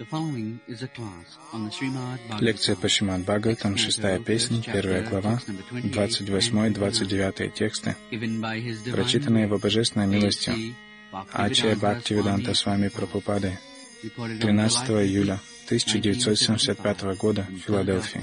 Лекция по Шримад Бхагаватам, 6-я песня, 1 глава, 28-29 тексты, прочитанные его божественной милостью Ачарья Бхактивиданта Свами Прабхупады 13 июля 1975 года в Филадельфии.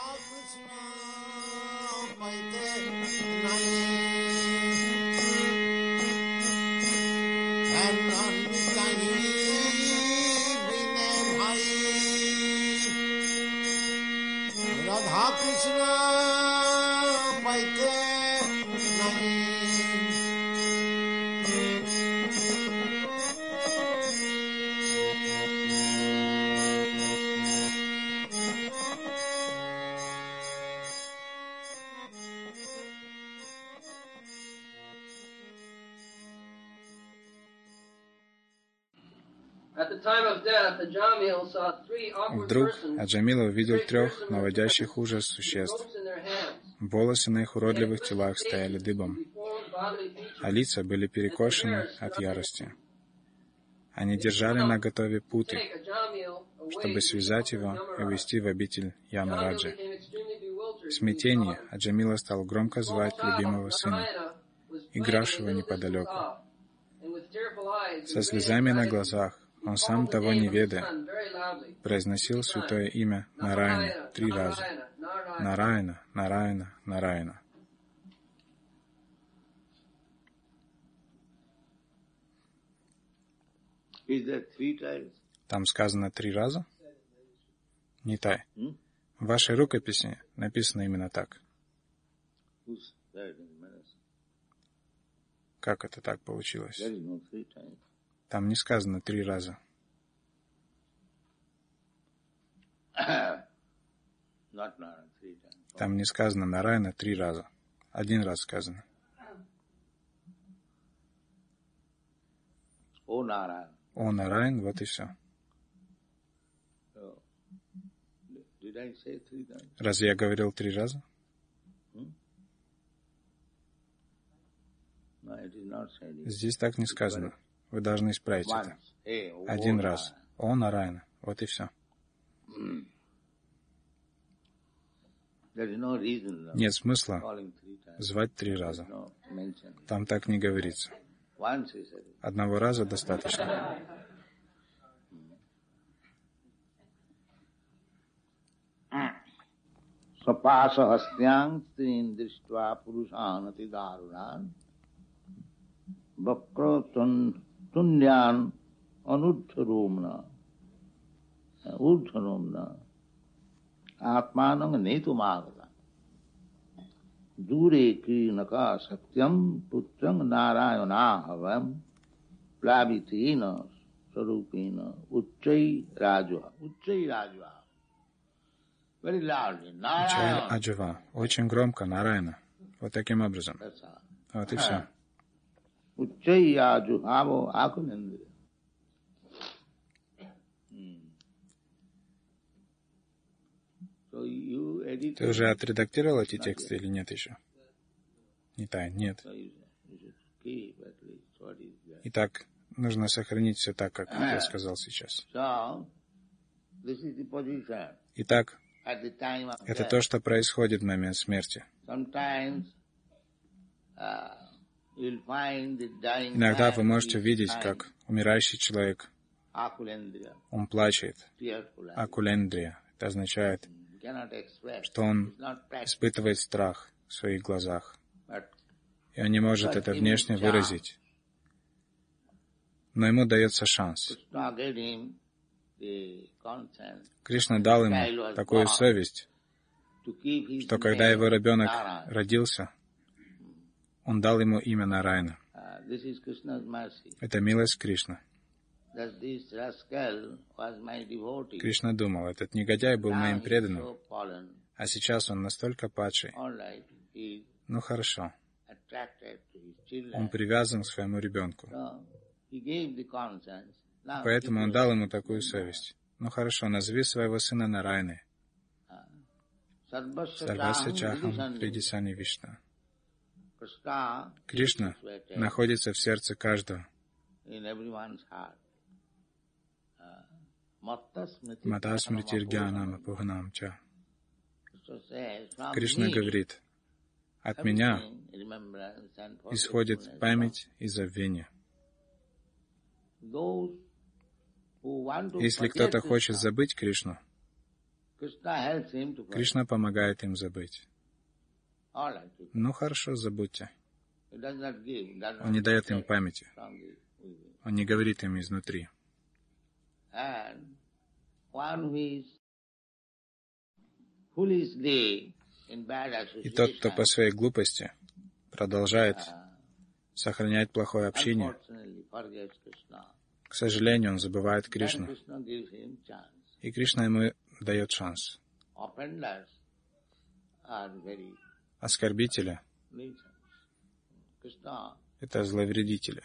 Вдруг Аджамила увидел 3 наводящих ужас существ. Волосы на их уродливых телах стояли дыбом, а лица были перекошены от ярости. Они держали наготове путы, чтобы связать его и увести в обитель Ямараджи. В смятении Аджамила стал громко звать любимого сына, игравшего неподалеку. Со слезами на глазах, он сам того не ведая, произносил святое имя Нараяна 3 раза. Нараяна, Нараяна, Нараяна. Там сказано 3 раза? Нитай. В вашей рукописи написано именно так. Как это так получилось? Там не сказано 3 раза. Там не сказано Нараяна 3 раза. 1 раз сказано. О Нараян, вот и все. Разве я говорил 3 раза? Здесь так не сказано. Вы должны исправить это. 1 раз. О Нараяна. Вот и все. Нет смысла звать 3 раза. Там так не говорится. 1 раза достаточно. Sapasa hastyang strin drishtva purushanati darunan vakra tunyan anuddharomna atmanang netumagata dure krinaka satyam putrang narayana havam plavitina sarupina uchai rajva. Чай Аджава. Очень громко, Нараяна. Вот таким образом. Вот и все. Ты уже отредактировал эти тексты или нет еще? Нитай, нет. Итак, нужно сохранить все так, как я сказал сейчас. Итак, это то, что происходит в момент смерти. Иногда вы можете увидеть, как умирающий человек, он плачет. Акулендрия. Это означает, что он испытывает страх в своих глазах. И он не может это внешне выразить. Но ему дается шанс. Кришна дал ему такую совесть, что когда его ребенок родился, он дал ему имя Нараяна. Это милость Кришны. Кришна думал, этот негодяй был моим преданным, а сейчас он настолько падший. Ну хорошо. Он привязан к своему ребенку. Поэтому он дал ему такую совесть. Ну хорошо, назови своего сына Нараяной. Сарвасya Чахам Придисани Вишна. Кришна находится в сердце каждого. Мата смритиргьянам апуханам ча. Кришна говорит: от меня исходит память и забвение. Если кто-то хочет забыть Кришну, Кришна помогает им забыть. Ну хорошо, забудьте. Он не дает им памяти. Он не говорит им изнутри. И тот, кто по своей глупости продолжает сохранять плохое общение, к сожалению, он забывает Кришну. И Кришна ему дает шанс. Оскорбители — это зловредители.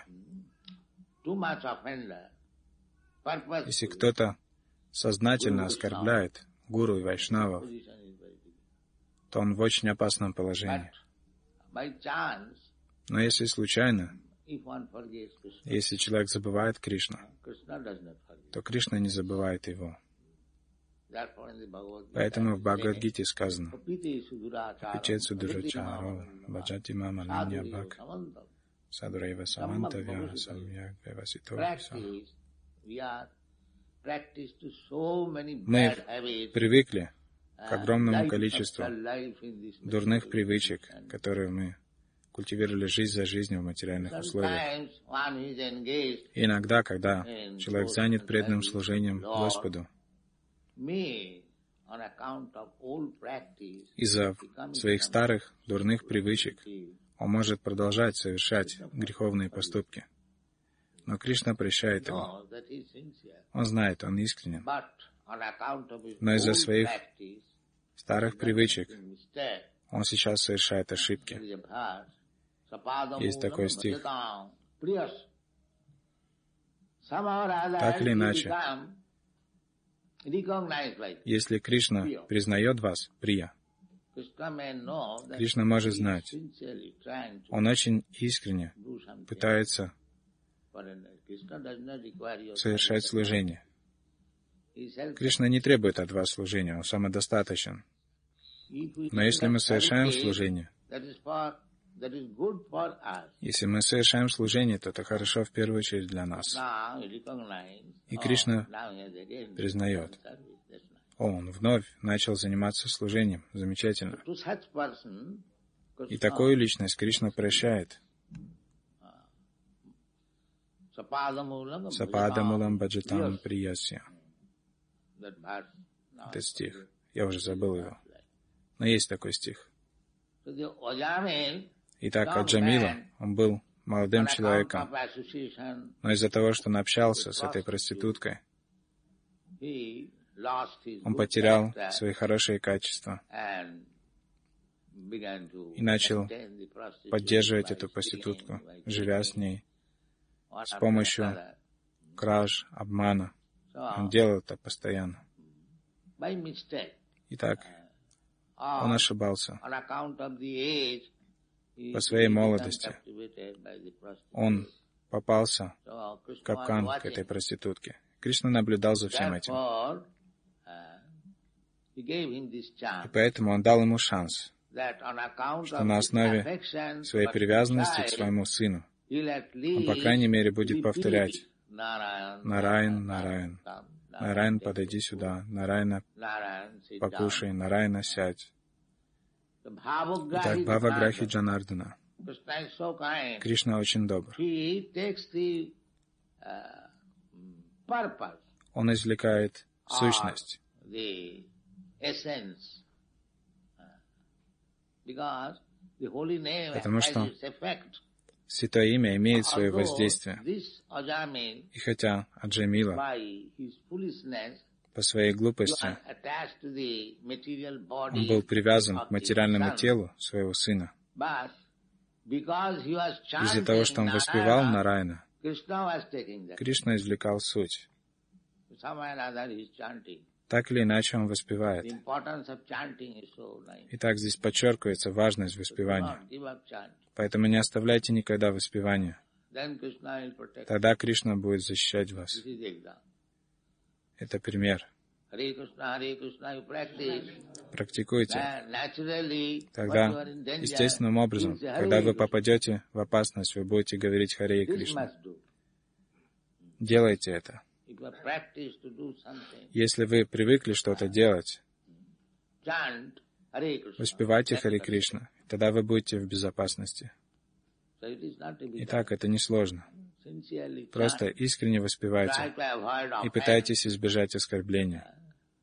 Если кто-то сознательно оскорбляет гуру и вайшнавов, то он в очень опасном положении. Но если случайно, если человек забывает Кришну, то Кришна не забывает его. Поэтому в Бхагавад-гите сказано: «Апичетсу дурачаро, баджати мама линья бхак, садурайва самантавья самьяг вевасито». Мы привыкли к огромному количеству дурных привычек, которые мы культивировали жизнь за жизнью в материальных условиях. И иногда, когда человек занят преданным служением Господу, из-за своих старых дурных привычек он может продолжать совершать греховные поступки. Но Кришна прощает его. Он знает, он искренен. Но из-за своих старых привычек он сейчас совершает ошибки. Есть такой стих. Так или иначе, если Кришна признает вас, Прия, Кришна может знать, он очень искренне пытается совершать служение. Кришна не требует от вас служения, он самодостаточен. Но если мы совершаем служение, то это хорошо в первую очередь для нас. И Кришна признает: он вновь начал заниматься служением. Замечательно. И такую личность Кришна прощает. Сападамулам баджатам приясья. Этот стих. Я уже забыл его. Но есть такой стих. Итак, Аджамила, он был молодым человеком, но из-за того, что он общался с этой проституткой, он потерял свои хорошие качества и начал поддерживать эту проститутку, живя с ней, с помощью краж, обмана. Он делал это постоянно. Итак, он ошибался. По своей молодости он попался в капкан к этой проститутке. Кришна наблюдал за всем этим. И поэтому он дал ему шанс, что на основе своей привязанности к своему сыну он, по крайней мере, будет повторять: «Нараян, Нараян, Нараян, подойди сюда, Нараяна, покушай, Нараяна, сядь». Итак, Бхаваграхи Джанардана. Кришна очень добр. Он извлекает сущность, потому что Святое Имя имеет свое воздействие. И хотя Аджамила по своей глупости он был привязан к материальному телу своего сына, из-за того, что он воспевал Нараяна, Кришна извлекал суть. Так или иначе он воспевает. Итак, здесь подчеркивается важность воспевания. Поэтому не оставляйте никогда воспевания. Тогда Кришна будет защищать вас. Это пример. Практикуйте. Тогда, естественным образом, когда вы попадете в опасность, вы будете говорить Харе Кришна. Делайте это. Если вы привыкли что-то делать, воспевайте Харе Кришна, тогда вы будете в безопасности. Итак, это несложно. Просто искренне воспевайте и пытайтесь избежать оскорбления.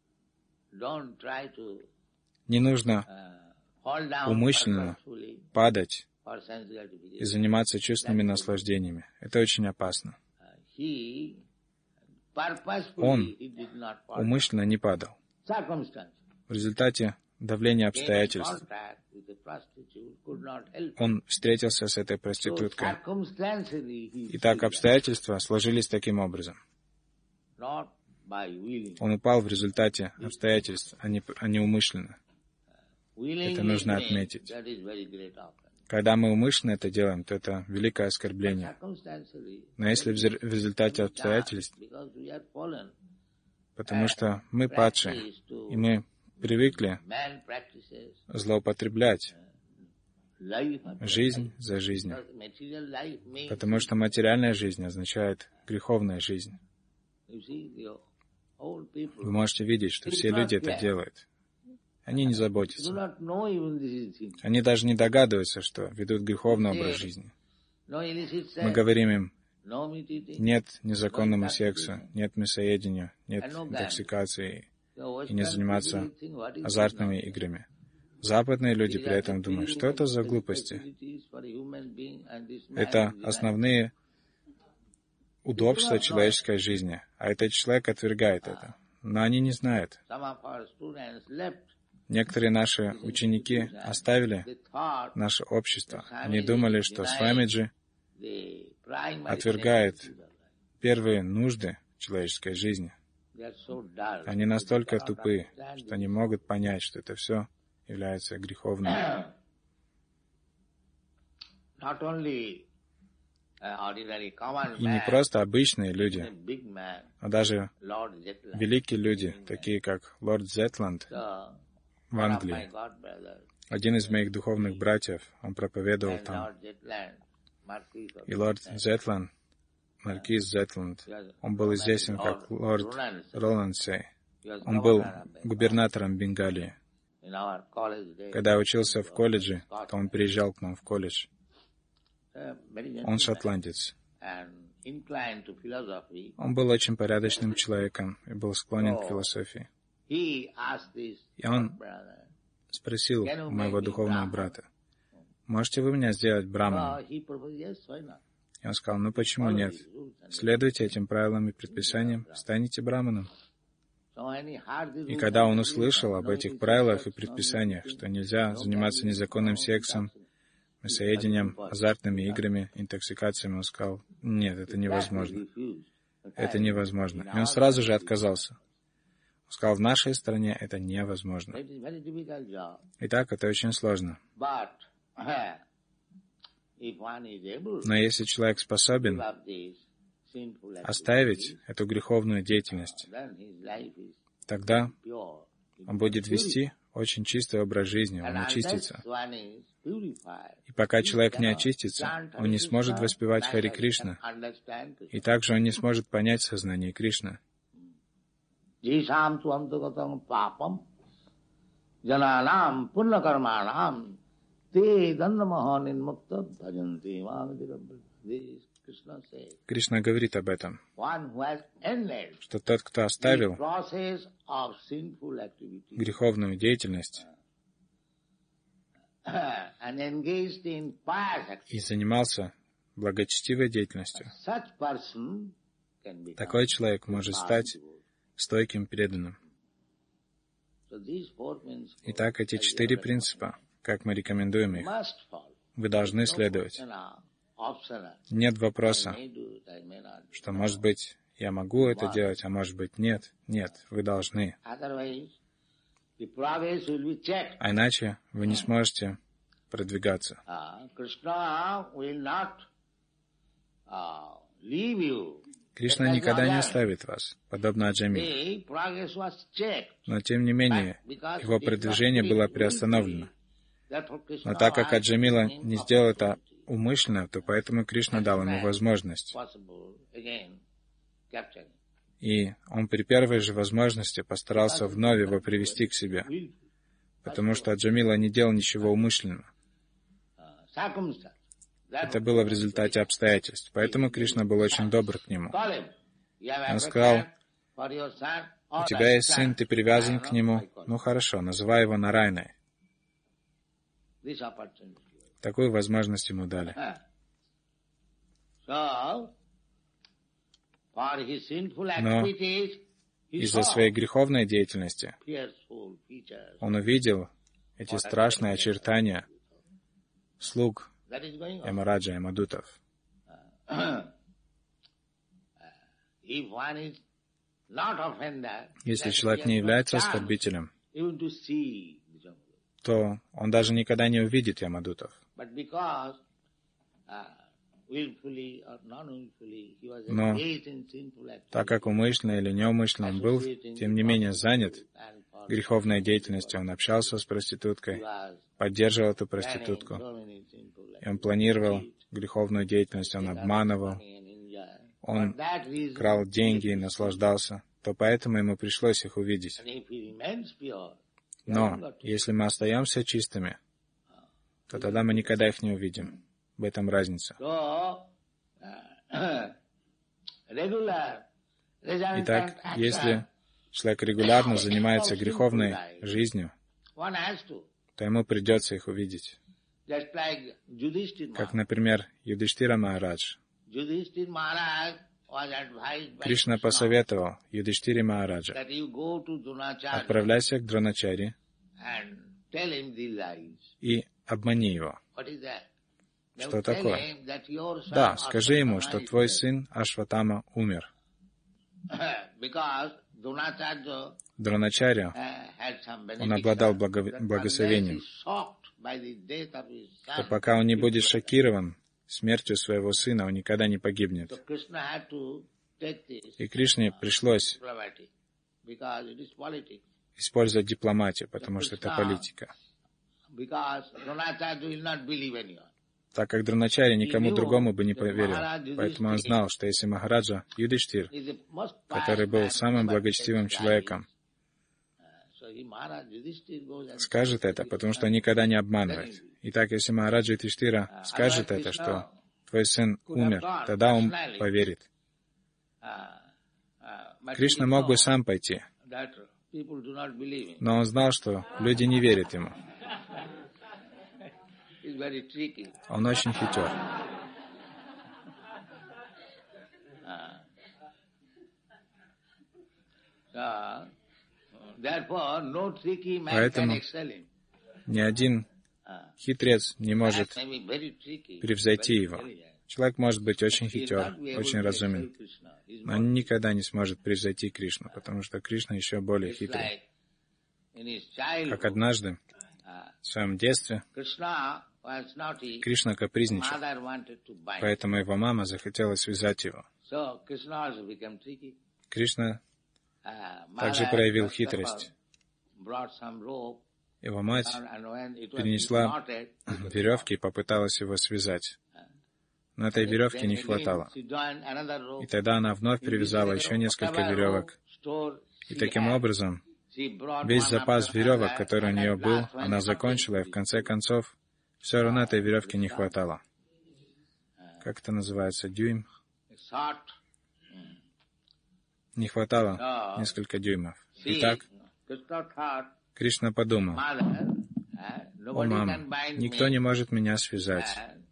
Не нужно умышленно падать и заниматься чувственными наслаждениями. Это очень опасно. Он умышленно не падал. В результате давления обстоятельств он встретился с этой проституткой. Итак, обстоятельства сложились таким образом. Он упал в результате обстоятельств, а не умышленно. Это нужно отметить. Когда мы умышленно это делаем, то это великое оскорбление. Но если в результате обстоятельств, потому что мы падшие, и мы привыкли злоупотреблять жизнь за жизнью, потому что материальная жизнь означает греховная жизнь. Вы можете видеть, что все люди это делают. Они не заботятся. Они даже не догадываются, что ведут греховный образ жизни. Мы говорим им: нет незаконному сексу, нет мясоедению, нет интоксикации и не заниматься азартными играми. Западные люди при этом думают, что это за глупости. Это основные удобства человеческой жизни, а этот человек отвергает это. Но они не знают. Некоторые наши ученики оставили наше общество. Они думали, что Свамиджи отвергает первые нужды человеческой жизни. Они настолько тупы, что не могут понять, что это все является греховным. И не просто обычные люди, а даже великие люди, такие как лорд Зетланд в Англии. Один из моих духовных братьев, он проповедовал там. И лорд Зетланд, маркиз Зетланд, он был известен как лорд Роландсей. Он был губернатором Бенгалии. Когда я учился в колледже, то он приезжал к нам в колледж. Он шотландец. Он был очень порядочным человеком и был склонен к философии. И он спросил у моего духовного брата: «Можете вы меня сделать браманом?» И он сказал: «Ну почему нет? Следуйте этим правилам и предписаниям, станете браманом». И когда он услышал об этих правилах и предписаниях, что нельзя заниматься незаконным сексом, мясоедением, азартными играми, интоксикациями, он сказал: «Нет, это невозможно. Это невозможно». И он сразу же отказался. Он сказал: «В нашей стране это невозможно». Итак, это очень сложно. Но если человек способен оставить эту греховную деятельность, тогда он будет вести очень чистый образ жизни, он очистится. И пока человек не очистится, он не сможет воспевать Харе Кришна, и также он не сможет понять сознание Кришны. Кришна говорит об этом, что тот, кто оставил греховную деятельность и занимался благочестивой деятельностью, такой человек может стать стойким преданным. Итак, эти 4 принципа, как мы рекомендуем их, вы должны следовать. Нет вопроса, что, может быть, я могу это делать, а может быть, нет. Нет, вы должны. А иначе вы не сможете продвигаться. Кришна никогда не оставит вас, подобно Аджамиле. Но, тем не менее, его продвижение было приостановлено. Но так как Аджамила не сделал это умышленно, то поэтому Кришна дал ему возможность. И он при первой же возможности постарался вновь его привести к себе, потому что Аджамила не делал ничего умышленно. Это было в результате обстоятельств, поэтому Кришна был очень добр к нему. Он сказал: «У тебя есть сын, ты привязан к нему, ну хорошо, называй его Нарайной». Такую возможность ему дали. Но из-за своей греховной деятельности он увидел эти страшные очертания слуг Ямараджа и Мадутов. Если человек не является оскорбителем, то он даже никогда не увидит Ямадутов. Но так как умышленно или неумышленно он был, тем не менее занят греховной деятельностью, он общался с проституткой, поддерживал эту проститутку, и он планировал греховную деятельность, он обманывал, он крал деньги и наслаждался, то поэтому ему пришлось их увидеть. Но если мы остаемся чистыми, то тогда мы никогда их не увидим. В этом разница. Итак, если человек регулярно занимается греховной жизнью, то ему придется их увидеть. Как, например, Юдхиштира Махарадж. Кришна посоветовал Юдхиштире Махараджа: отправляйся к Дроначаре и обмани его. Что такое? Да, скажи ему, что твой сын Ашватама умер. Дроначарья, он обладал благословением. То пока он не будет шокирован смертью своего сына, он никогда не погибнет. И Кришне пришлось использовать дипломатию, потому что это политика. Так как Дроначарья никому другому бы не поверил, поэтому он знал, что если Махараджа Юдхиштир, который был самым благочестивым человеком, скажет это, потому что он никогда не обманывает. Итак, если Махараджа Юдхиштира скажет это, что твой сын умер, тогда он поверит. Кришна мог бы сам пойти, но он знал, что люди не верят ему. Он очень хитер. Поэтому ни один хитрец не может превзойти его. Человек может быть очень хитер, очень разумен, но он никогда не сможет превзойти Кришну, потому что Кришна еще более хитрый. Как однажды, в своем детстве, Кришна капризничал, поэтому его мама захотела связать его. Кришна также проявил хитрость. Его мать принесла веревки и попыталась его связать. Но этой веревки не хватало. И тогда она вновь привязала еще несколько веревок. И таким образом, весь запас веревок, который у нее был, она закончила, и в конце концов, все равно этой веревки не хватало. Как это называется? Дюйм? Не хватало несколько дюймов. Итак, Кришна подумал: «О, мама, никто не может меня связать.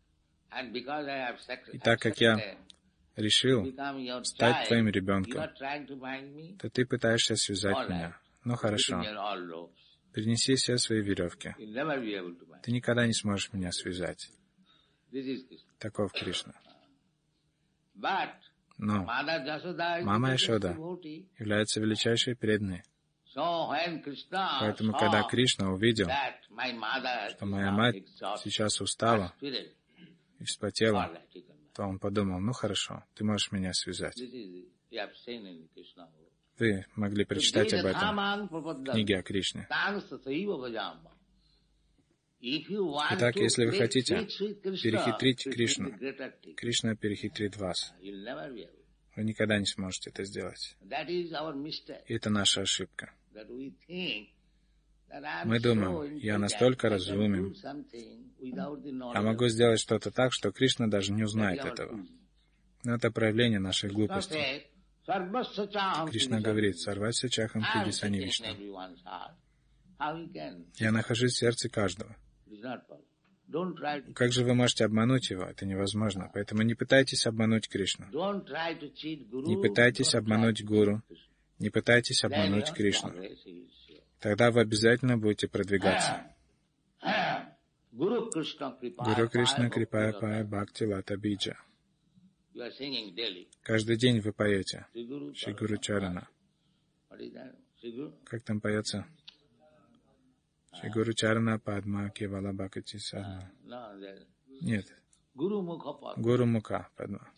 И так как я решил стать твоим ребенком, то ты пытаешься связать меня. Ну хорошо, принеси все свои веревки. Ты никогда не сможешь меня связать». Таков Кришна. Но мама Яшода является величайшей преданной. Поэтому, когда Кришна увидел, что моя мать сейчас устала и вспотела, то он подумал, ну хорошо, ты можешь меня связать. Вы могли прочитать об этом в книге о Кришне. Итак, если вы хотите перехитрить Кришну, Кришна перехитрит вас. Вы никогда не сможете это сделать. И это наша ошибка. Мы думаем, я настолько разумен, я могу сделать что-то так, что Кришна даже не узнает этого. Но это проявление нашей глупости. Кришна говорит, «Сарвася чахам хридисани Вишна». Я нахожусь в сердце каждого. Как же вы можете обмануть его? Это невозможно. Поэтому не пытайтесь обмануть Кришну. Не пытайтесь обмануть Гуру. Не пытайтесь обмануть Кришну. Тогда вы обязательно будете продвигаться. Гуру Кришна Крипая Пая Бхакти Лата Биджа. Каждый день вы поете Шри Гуру Чарана. Как там поется? Шри Гуру Чарана Падма Кевала Бхакати Сарна. Нет. Гуру Муха Падма.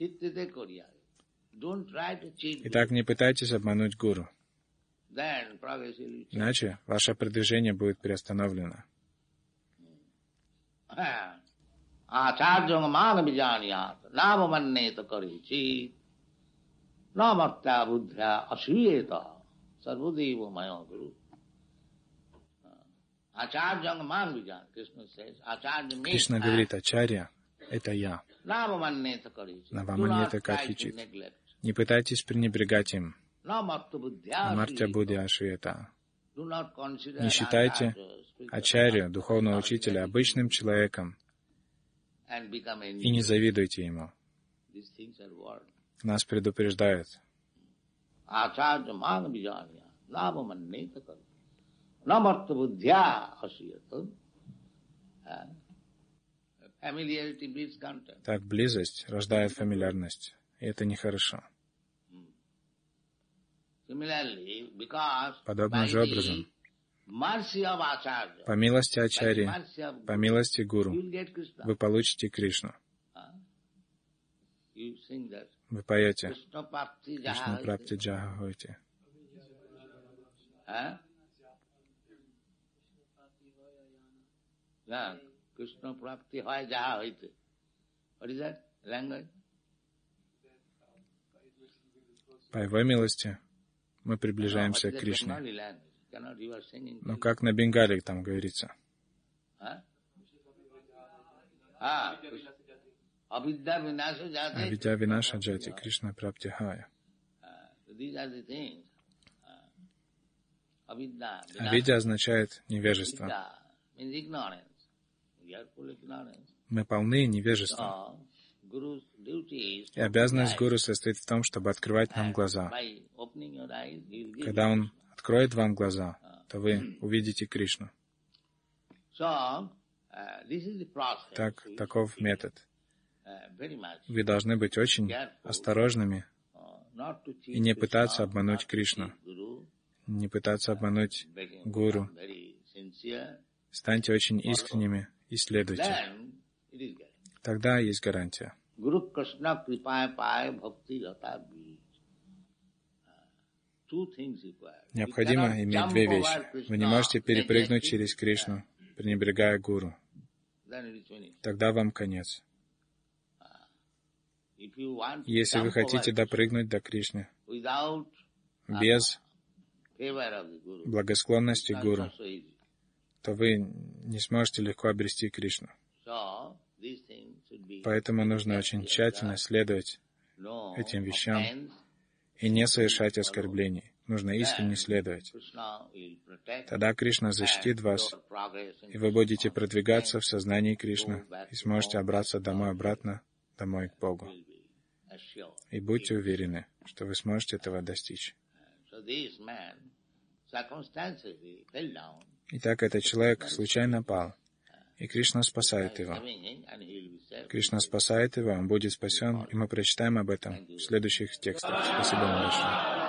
Итак, не пытайтесь обмануть Гуру. Иначе ваше продвижение будет приостановлено. Ачарьям манавиджаният, наваманнета каричит, намартя будхя ашуета, сарвадева майя гуру. Ачарьям манавиджан, Кришна говорит, Ачарья — это я. Наваманнета каричит. Не пытайтесь пренебрегать им. Намартя будхя ашуета. Не считайте Ачарью, духовного учителя, обычным человеком, и не завидуйте ему. Нас предупреждают. Так близость рождает фамильярность, и это нехорошо. Подобным же образом, по милости Ачарьи, по милости Гуру, вы получите Кришну. Вы поете Кришна Прапти Джаха Хойте. Кришна Прапти Хой Джаха Хойте. What is that language? По Его милости мы приближаемся к Кришне. Но как на бенгале там говорится? Авидья винаша джати Кришна прапти хая. Авидья означает невежество. Мы полны невежества. И обязанность Гуру состоит в том, чтобы открывать нам глаза. Когда Он откроет вам глаза, то вы увидите Кришну. Таков метод. Вы должны быть очень осторожными и не пытаться обмануть Кришну, не пытаться обмануть Гуру. Станьте очень искренними и следуйте. Тогда есть гарантия. Необходимо иметь две вещи. Вы не можете перепрыгнуть через Кришну, пренебрегая Гуру. Тогда вам конец. Если вы хотите допрыгнуть до Кришны без благосклонности Гуру, то вы не сможете легко обрести Кришну. Поэтому нужно очень тщательно следовать этим вещам и не совершать оскорблений. Нужно искренне следовать. Тогда Кришна защитит вас, и вы будете продвигаться в сознании Кришны и сможете обратиться обратно домой к Богу. И будьте уверены, что вы сможете этого достичь. Итак, этот человек случайно пал, и Кришна спасает его. Кришна спасает его, он будет спасен, и мы прочитаем об этом в следующих текстах. Спасибо вам большое.